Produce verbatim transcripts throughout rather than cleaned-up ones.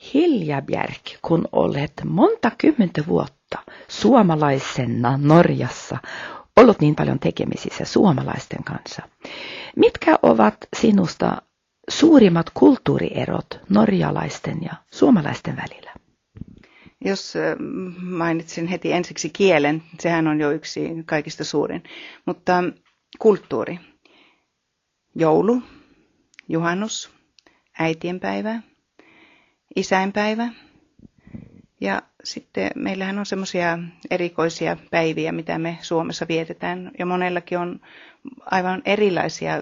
Hilja Bjerk, kun olet monta kymmentä vuotta suomalaisena Norjassa, ollut niin paljon tekemisissä suomalaisten kanssa. Mitkä ovat sinusta suurimmat kulttuurierot norjalaisten ja suomalaisten välillä? Jos mainitsin heti ensiksi kielen, sehän on jo yksi kaikista suurin, mutta kulttuuri, joulu, juhannus, äitienpäivä, isänpäivä ja sitten meillähän on semmoisia erikoisia päiviä, mitä me Suomessa vietetään ja monellakin on aivan erilaisia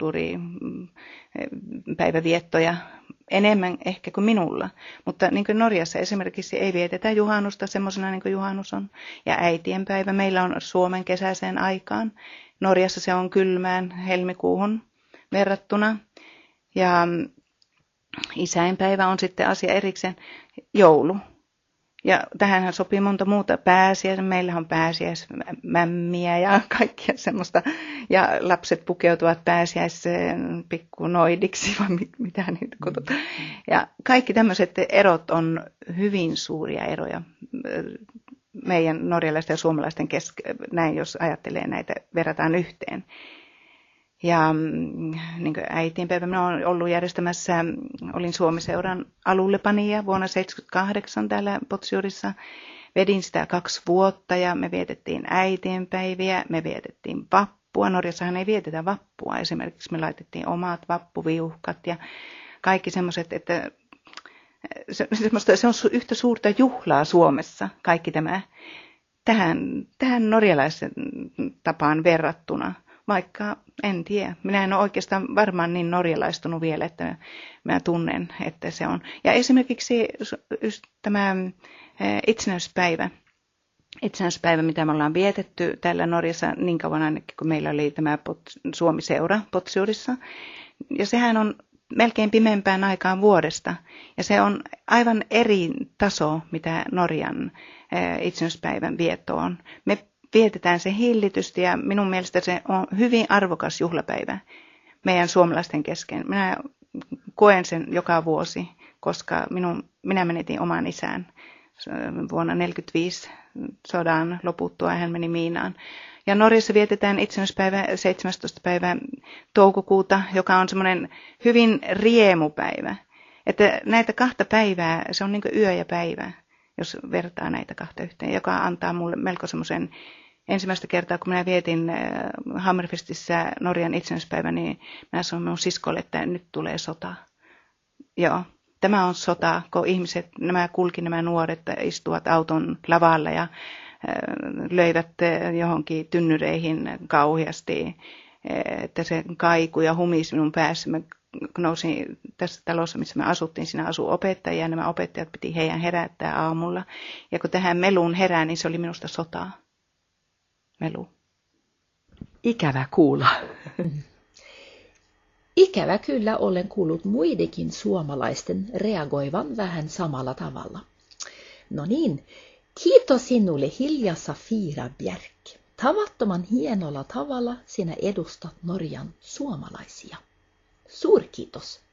kulttuuripäiväviettoja. Enemmän ehkä kuin minulla, mutta niin kuin Norjassa esimerkiksi ei vietetä juhannusta semmoisena niin kuin juhannus on. Ja äitienpäivä meillä on Suomen kesäiseen aikaan. Norjassa se on kylmään helmikuuhun verrattuna. Ja isänpäivä on sitten asia erikseen joulu. Ja tähänhän sopii monta muuta pääsiäis. Meillä on pääsiäismämmiä ja kaikkia semmoista. Ja lapset pukeutuvat pääsiäiseen pikkunoidiksi, vai mitä niitä kutsutaan. Ja kaikki tämmöiset erot on hyvin suuria eroja meidän norjalaisten ja suomalaisten kesken, näin jos ajattelee näitä, verrataan yhteen. Ja niin kuin äitienpäivä minä olen ollut järjestämässä, olin Suomi-seuran alullepanija vuonna seitsemänkymmentäkahdeksan täällä Potsjurissa. Vedin sitä kaksi vuotta ja me vietettiin äitienpäiviä, me vietettiin vappua. Norjassahan ei vietetä vappua. Esimerkiksi me laitettiin omat vappuviuhkat ja kaikki semmoiset, että se, se on yhtä suurta juhlaa Suomessa, kaikki tämä tähän, tähän norjalaisen tapaan verrattuna. Vaikka en tiedä. Minä en ole oikeastaan varmaan niin norjalaistunut vielä, että mä tunnen, että se on. Ja esimerkiksi tämä itsenäisyyspäivä. Itsenäisyyspäivä, mitä me ollaan vietetty täällä Norjassa niin kauan ainakin, kun meillä oli tämä Suomi-seura Potsjurissa. Ja sehän on melkein pimeämpään aikaan vuodesta. Ja se on aivan eri taso, mitä Norjan itsenäisyyspäivän vietto on. Me vietetään se hillitysti ja minun mielestä se on hyvin arvokas juhlapäivä meidän suomalaisten kesken. Minä koen sen joka vuosi, koska minun, minä menetin oman isän vuonna tuhatyhdeksänsataaneljäkymmentäviisi sodan loputtua, hän meni Miinaan. Ja Norjassa vietetään itsenäisyyspäivä seitsemästoista päivä toukokuuta, joka on semmoinen hyvin riemupäivä. Että näitä kahta päivää, se on niin kuin yö ja päivä, jos vertaa näitä kahta yhteen, joka antaa mulle melko semmoisen, ensimmäistä kertaa kun minä vietin Hammerfestissä Norjan itsenäisyyspäivä, niin mä sanoin minun siskolle, että nyt tulee sota. Joo, tämä on sota, kun ihmiset, nämä kulki, nämä nuoret istuvat auton lavalla ja löivät johonkin tynnyreihin kauheasti, että se kaikui ja humisi minun päässä. Mä nousin tässä talossa, missä me asuttiin, siinä asui opettajia ja nämä opettajat piti heidän herättää aamulla. Ja kun tähän meluun herää, niin se oli minusta sotaa. Melu. Ikävä kuulla. Ikävä kyllä olen kuullut muidenkin suomalaisten reagoivan vähän samalla tavalla. No niin, kiitos sinulle Hilja Safira Bjerk. Tavattoman hienolla tavalla sinä edustat Norjan suomalaisia. Suurkiitos.